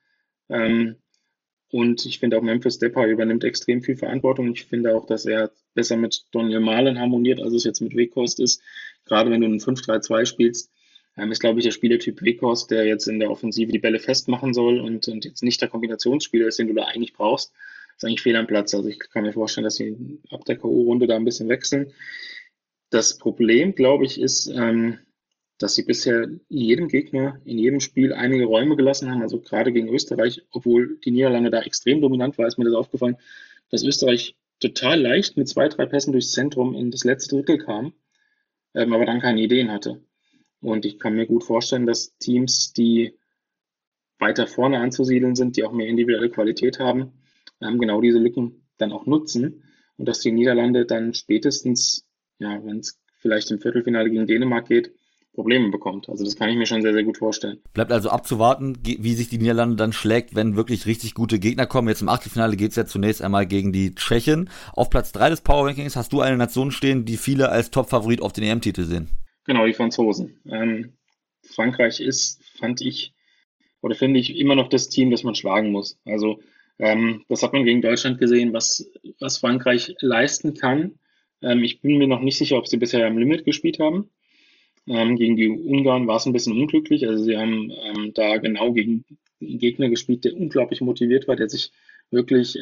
Und ich finde auch Memphis Depay übernimmt extrem viel Verantwortung. Ich finde auch, dass er besser mit Daniel Malen harmoniert, als es jetzt mit Weghorst ist. Gerade wenn du einen 5-3-2 spielst, ist, glaube ich, der Spielertyp Weghorst, der jetzt in der Offensive die Bälle festmachen soll und jetzt nicht der Kombinationsspieler ist, den du da eigentlich brauchst, ist eigentlich fehl am Platz. Also ich kann mir vorstellen, dass sie ab der K.O.-Runde da ein bisschen wechseln. Das Problem, glaube ich, ist, dass sie bisher jedem Gegner in jedem Spiel einige Räume gelassen haben, also gerade gegen Österreich, obwohl die Niederlande da extrem dominant war, ist mir das aufgefallen, dass Österreich total leicht mit 2, 3 Pässen durchs Zentrum in das letzte Drittel kam, aber dann keine Ideen hatte. Und ich kann mir gut vorstellen, dass Teams, die weiter vorne anzusiedeln sind, die auch mehr individuelle Qualität haben, genau diese Lücken dann auch nutzen und dass die Niederlande dann spätestens, ja, wenn es vielleicht im Viertelfinale gegen Dänemark geht, Probleme bekommt. Also das kann ich mir schon sehr, sehr gut vorstellen. Bleibt also abzuwarten, wie sich die Niederlande dann schlägt, wenn wirklich richtig gute Gegner kommen. Jetzt im Achtelfinale geht's ja zunächst einmal gegen die Tschechen. Auf Platz 3 des Power Rankings hast du eine Nation stehen, die viele als Top-Favorit auf den EM-Titel sehen. Genau, die Franzosen. Frankreich ist, finde ich, immer noch das Team, das man schlagen muss. Also das hat man gegen Deutschland gesehen, was Frankreich leisten kann. Ich bin mir noch nicht sicher, ob sie bisher am Limit gespielt haben. Gegen die Ungarn war es ein bisschen unglücklich. Also sie haben da genau gegen einen Gegner gespielt, der unglaublich motiviert war, der sich wirklich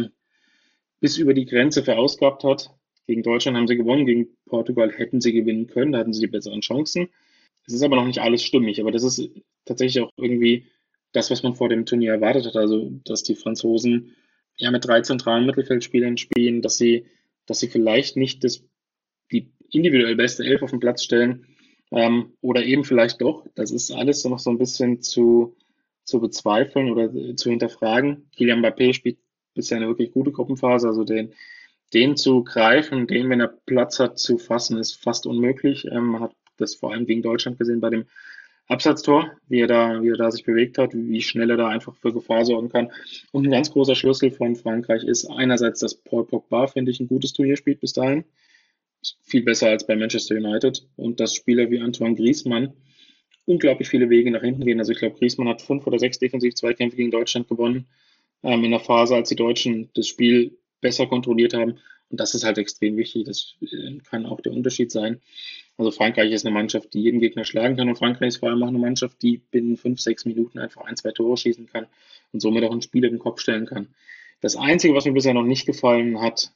bis über die Grenze verausgabt hat. Gegen Deutschland haben sie gewonnen, gegen Portugal hätten sie gewinnen können, da hatten sie die besseren Chancen. Es ist aber noch nicht alles stimmig, aber das ist tatsächlich auch irgendwie das, was man vor dem Turnier erwartet hat. Also, dass die Franzosen ja mit 3 zentralen Mittelfeldspielern spielen, dass sie vielleicht nicht die individuell beste Elf auf den Platz stellen, oder eben vielleicht doch. Das ist alles noch so ein bisschen zu bezweifeln oder zu hinterfragen. Kylian Mbappé spielt bisher eine wirklich gute Gruppenphase, also den zu greifen, den, wenn er Platz hat, zu fassen, ist fast unmöglich. Man hat das vor allem gegen Deutschland gesehen bei dem Abseitstor, wie er da sich bewegt hat, wie schnell er da einfach für Gefahr sorgen kann. Und ein ganz großer Schlüssel von Frankreich ist einerseits, dass Paul Pogba, finde ich, ein gutes Turnier spielt bis dahin. Viel besser als bei Manchester United. Und dass Spieler wie Antoine Griezmann unglaublich viele Wege nach hinten gehen. Also ich glaube, Griezmann hat 5 oder 6 Defensiv-Zweikämpfe gegen Deutschland gewonnen, in der Phase, als die Deutschen das Spiel besser kontrolliert haben. Und das ist halt extrem wichtig. Das kann auch der Unterschied sein. Also Frankreich ist eine Mannschaft, die jeden Gegner schlagen kann. Und Frankreich ist vor allem auch eine Mannschaft, die binnen 5, 6 Minuten einfach 1, 2 Tore schießen kann und somit auch ein Spiel auf den Kopf stellen kann. Das Einzige, was mir bisher noch nicht gefallen hat,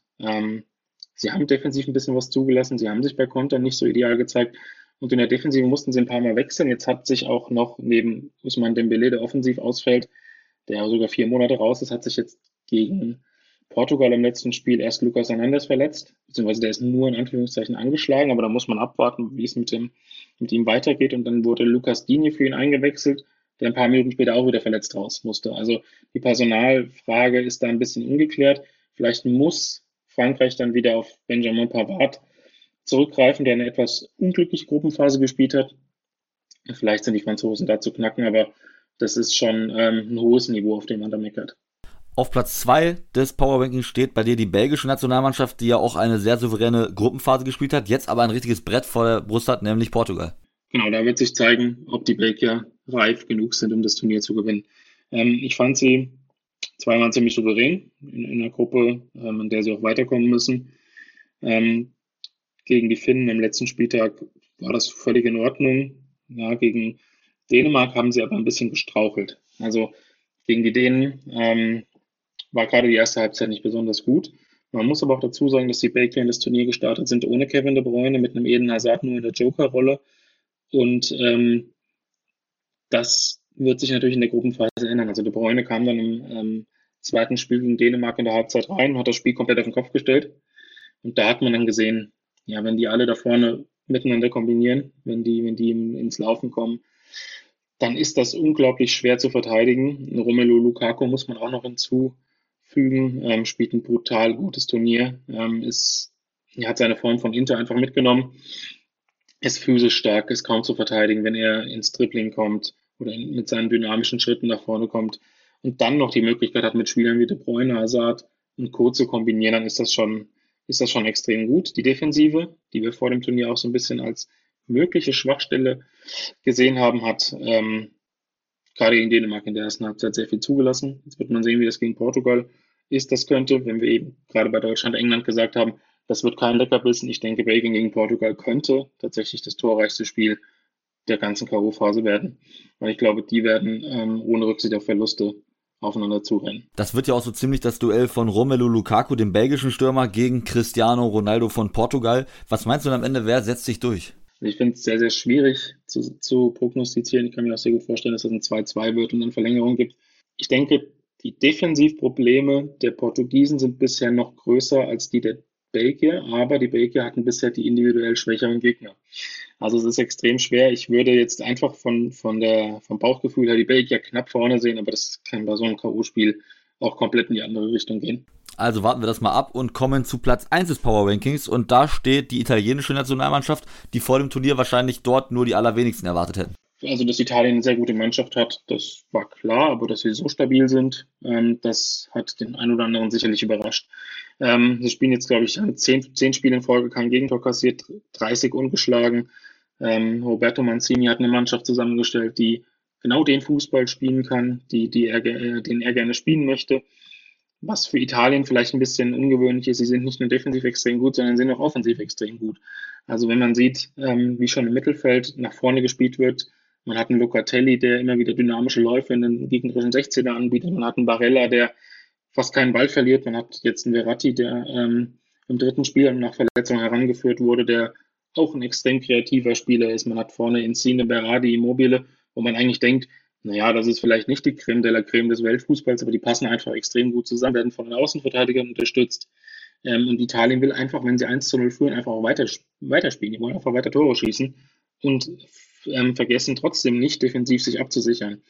sie haben defensiv ein bisschen was zugelassen. Sie haben sich bei Kontern nicht so ideal gezeigt. Und in der Defensive mussten sie ein paar Mal wechseln. Jetzt hat sich auch noch neben Ousmane Dembélé, der offensiv ausfällt, der sogar 4 Monate raus ist, hat sich jetzt gegen Portugal im letzten Spiel erst Lucas Hernandez verletzt, beziehungsweise der ist nur in Anführungszeichen angeschlagen, aber da muss man abwarten, wie es mit ihm weitergeht. Und dann wurde Lucas Digne für ihn eingewechselt, der ein paar Minuten später auch wieder verletzt raus musste. Also die Personalfrage ist da ein bisschen ungeklärt. Vielleicht muss Frankreich dann wieder auf Benjamin Pavard zurückgreifen, der eine etwas unglückliche Gruppenphase gespielt hat. Vielleicht sind die Franzosen da zu knacken, aber das ist schon ein hohes Niveau, auf dem man da meckert. Auf Platz 2 des Power Rankings steht bei dir die belgische Nationalmannschaft, die ja auch eine sehr souveräne Gruppenphase gespielt hat, jetzt aber ein richtiges Brett vor der Brust hat, nämlich Portugal. Genau, da wird sich zeigen, ob die Belgier reif genug sind, um das Turnier zu gewinnen. Ich fand sie zweimal ziemlich souverän in der Gruppe, in der sie auch weiterkommen müssen. Gegen die Finnen am letzten Spieltag war das völlig in Ordnung. Ja, gegen Dänemark haben sie aber ein bisschen gestrauchelt. Also gegen die Dänen war gerade die erste Halbzeit nicht besonders gut. Man muss aber auch dazu sagen, dass die Belgier in das Turnier gestartet sind ohne Kevin De Bruyne, mit einem Eden Hazard nur in der Joker-Rolle. Und das wird sich natürlich in der Gruppenphase ändern. Also De Bruyne kam dann im zweiten Spiel gegen Dänemark in der Halbzeit rein, hat das Spiel komplett auf den Kopf gestellt. Und da hat man dann gesehen, ja, wenn die alle da vorne miteinander kombinieren, wenn die ins Laufen kommen, dann ist das unglaublich schwer zu verteidigen. Romelu Lukaku muss man auch noch hinzufügen, spielt ein brutal gutes Turnier, hat seine Form von Inter einfach mitgenommen, ist physisch stark, ist kaum zu verteidigen, wenn er ins Dribbling kommt oder mit seinen dynamischen Schritten nach vorne kommt und dann noch die Möglichkeit hat, mit Spielern wie De Bruyne, Hazard und Co. zu kombinieren, dann ist das schon extrem gut. Die Defensive, die wir vor dem Turnier auch so ein bisschen als mögliche Schwachstelle gesehen haben, hat gerade gegen Dänemark in der ersten Halbzeit sehr viel zugelassen. Jetzt wird man sehen, wie das gegen Portugal ist. Das könnte, wenn wir eben gerade bei Deutschland, England gesagt haben, das wird kein Leckerbissen. Ich denke, Belgien gegen Portugal könnte tatsächlich das torreichste Spiel der ganzen K.O.-Phase werden. Weil ich glaube, die werden ohne Rücksicht auf Verluste aufeinander zurennen. Das wird ja auch so ziemlich das Duell von Romelu Lukaku, dem belgischen Stürmer, gegen Cristiano Ronaldo von Portugal. Was meinst du am Ende, wer setzt sich durch? Ich finde es sehr, sehr schwierig zu prognostizieren. Ich kann mir auch sehr gut vorstellen, dass es ein 2-2 wird und dann Verlängerung gibt. Ich denke, die Defensivprobleme der Portugiesen sind bisher noch größer als die der Belgier, aber die Belgier hatten bisher die individuell schwächeren Gegner. Also es ist extrem schwer. Ich würde jetzt einfach vom Bauchgefühl her die Belgier knapp vorne sehen, aber das kann bei so einem K.O.-Spiel auch komplett in die andere Richtung gehen. Also warten wir das mal ab und kommen zu Platz 1 des Power Rankings und da steht die italienische Nationalmannschaft, die vor dem Turnier wahrscheinlich dort nur die allerwenigsten erwartet hätten. Also, dass Italien eine sehr gute Mannschaft hat, das war klar, aber dass sie so stabil sind, das hat den einen oder anderen sicherlich überrascht. Sie spielen jetzt, glaube ich, 10 Spiele in Folge, kein Gegentor kassiert, 30 ungeschlagen. Roberto Mancini hat eine Mannschaft zusammengestellt, die genau den Fußball spielen kann, den er gerne spielen möchte. Was für Italien vielleicht ein bisschen ungewöhnlich ist, sie sind nicht nur defensiv extrem gut, sondern sind auch offensiv extrem gut. Also wenn man sieht, wie schon im Mittelfeld nach vorne gespielt wird, man hat einen Locatelli, der immer wieder dynamische Läufe in den gegnerischen 16er anbietet. Man hat einen Barella, der fast keinen Ball verliert. Man hat jetzt einen Verratti, der im dritten Spiel nach Verletzung herangeführt wurde, der auch ein extrem kreativer Spieler ist. Man hat vorne Insigne, Berardi, Immobile, wo man eigentlich denkt, naja, das ist vielleicht nicht die Creme de la Creme des Weltfußballs, aber die passen einfach extrem gut zusammen, werden von den Außenverteidigern unterstützt. Und Italien will einfach, wenn sie 1-0 führen, einfach auch weiterspielen. Die wollen einfach weiter Tore schießen und vergessen trotzdem nicht, defensiv sich abzusichern.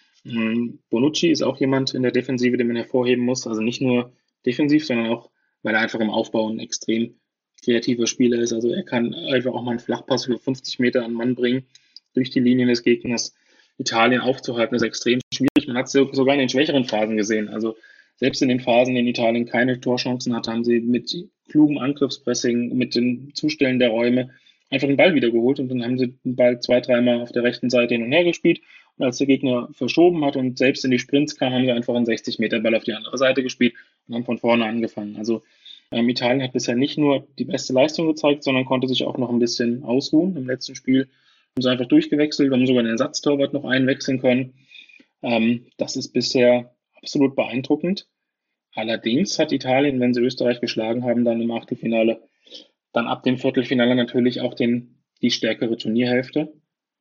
Bonucci ist auch jemand in der Defensive, den man hervorheben muss. Also nicht nur defensiv, sondern auch, weil er einfach im Aufbau ein extrem kreativer Spieler ist. Also er kann einfach auch mal einen Flachpass über 50 Meter an den Mann bringen, durch die Linien des Gegners. Italien aufzuhalten ist extrem schwierig. Man hat es sogar in den schwächeren Phasen gesehen. Also selbst in den Phasen, in denen Italien keine Torchancen hat, haben sie mit klugem Angriffspressing, mit dem Zustellen der Räume einfach den Ball wiedergeholt und dann haben sie den Ball 2-3 Mal auf der rechten Seite hin und her gespielt und als der Gegner verschoben hat und selbst in die Sprints kam, haben sie einfach einen 60-Meter-Ball auf die andere Seite gespielt und haben von vorne angefangen. Also Italien hat bisher nicht nur die beste Leistung gezeigt, sondern konnte sich auch noch ein bisschen ausruhen. Im letzten Spiel haben sie einfach durchgewechselt, haben sogar den Ersatztorwart noch einwechseln können. Das ist bisher absolut beeindruckend. Allerdings hat Italien, wenn sie Österreich geschlagen haben, dann im Achtelfinale, dann ab dem Viertelfinale natürlich auch die stärkere Turnierhälfte.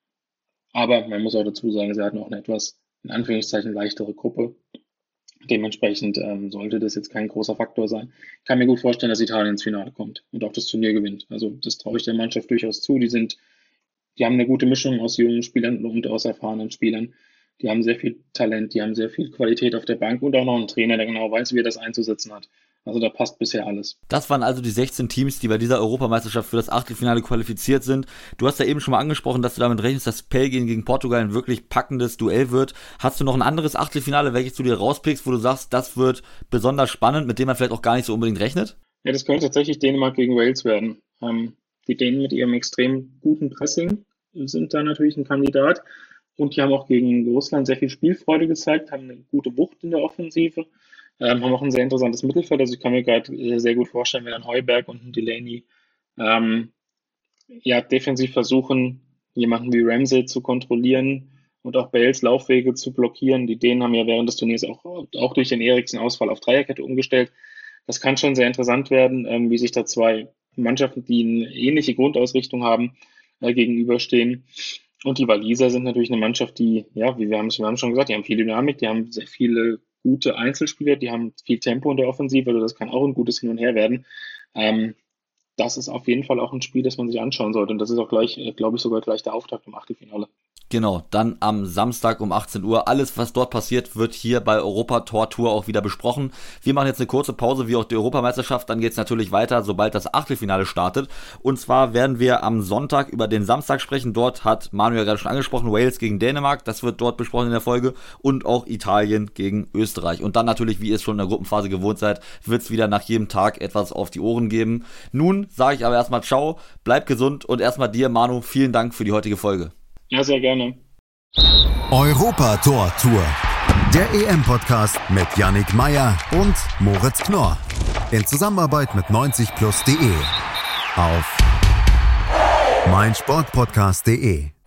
Aber man muss auch dazu sagen, sie hatten auch eine etwas, in Anführungszeichen, leichtere Gruppe. Dementsprechend sollte das jetzt kein großer Faktor sein. Ich kann mir gut vorstellen, dass Italien ins Finale kommt und auch das Turnier gewinnt. Also das traue ich der Mannschaft durchaus zu. Die haben eine gute Mischung aus jungen Spielern und aus erfahrenen Spielern. Die haben sehr viel Talent, die haben sehr viel Qualität auf der Bank und auch noch einen Trainer, der genau weiß, wie er das einzusetzen hat. Also da passt bisher alles. Das waren also die 16 Teams, die bei dieser Europameisterschaft für das Achtelfinale qualifiziert sind. Du hast ja eben schon mal angesprochen, dass du damit rechnest, dass Belgien gegen Portugal ein wirklich packendes Duell wird. Hast du noch ein anderes Achtelfinale, welches du dir rauspickst, wo du sagst, das wird besonders spannend, mit dem man vielleicht auch gar nicht so unbedingt rechnet? Ja, das könnte tatsächlich Dänemark gegen Wales werden. Die Dänen mit ihrem extrem guten Pressing sind da natürlich ein Kandidat. Und die haben auch gegen Russland sehr viel Spielfreude gezeigt, haben eine gute Wucht in der Offensive, haben auch ein sehr interessantes Mittelfeld. Also ich kann mir gerade sehr gut vorstellen, wenn ein Heuberg und ein Delaney defensiv versuchen, jemanden wie Ramsey zu kontrollieren und auch Bales Laufwege zu blockieren. Die Dänen haben ja während des Turniers auch durch den Eriksen-Ausfall auf Dreierkette umgestellt. Das kann schon sehr interessant werden, wie sich da zwei Mannschaften, die eine ähnliche Grundausrichtung haben, gegenüberstehen. Und die Waliser sind natürlich eine Mannschaft, die, ja, wie wir haben schon gesagt, die haben viel Dynamik, die haben sehr viele gute Einzelspieler, die haben viel Tempo in der Offensive, also das kann auch ein gutes Hin und Her werden. Das ist auf jeden Fall auch ein Spiel, das man sich anschauen sollte. Und das ist auch gleich, glaube ich, sogar gleich der Auftakt im Achtelfinale. Genau, dann am Samstag um 18 Uhr. Alles, was dort passiert, wird hier bei Europa Tor Tour auch wieder besprochen. Wir machen jetzt eine kurze Pause, wie auch die Europameisterschaft. Dann geht's natürlich weiter, sobald das Achtelfinale startet. Und zwar werden wir am Sonntag über den Samstag sprechen. Dort hat Manuel gerade schon angesprochen, Wales gegen Dänemark. Das wird dort besprochen in der Folge. Und auch Italien gegen Österreich. Und dann natürlich, wie ihr es schon in der Gruppenphase gewohnt seid, wird's wieder nach jedem Tag etwas auf die Ohren geben. Nun sage ich aber erstmal ciao, bleib gesund und erstmal dir, Manu, vielen Dank für die heutige Folge. Ja, sehr gerne. Europa Tor Tour. Der EM-Podcast mit Yannick Maier und Moritz Knorr. In Zusammenarbeit mit 90plus.de. Auf meinsportpodcast.de.